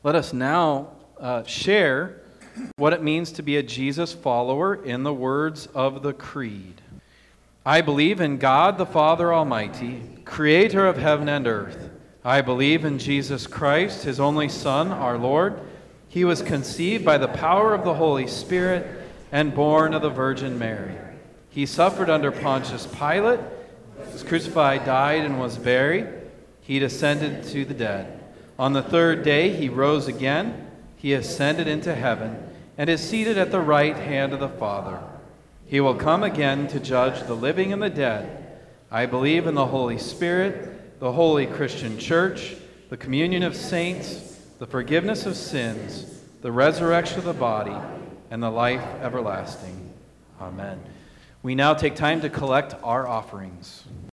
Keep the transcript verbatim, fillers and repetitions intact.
Let us now uh, share what it means to be a Jesus follower in the words of the Creed. I believe in God the Father Almighty, creator of heaven and earth. I believe in Jesus Christ, his only Son, our Lord. He was conceived by the power of the Holy Spirit and born of the Virgin Mary. He suffered under Pontius Pilate, was crucified, died, and was buried. He descended to the dead. On the third day he rose again. He ascended into heaven and is seated at the right hand of the Father. He will come again to judge the living and the dead. I believe in the Holy Spirit, the holy Christian church, the communion of saints, the forgiveness of sins, the resurrection of the body, and the life everlasting. Amen. We now take time to collect our offerings.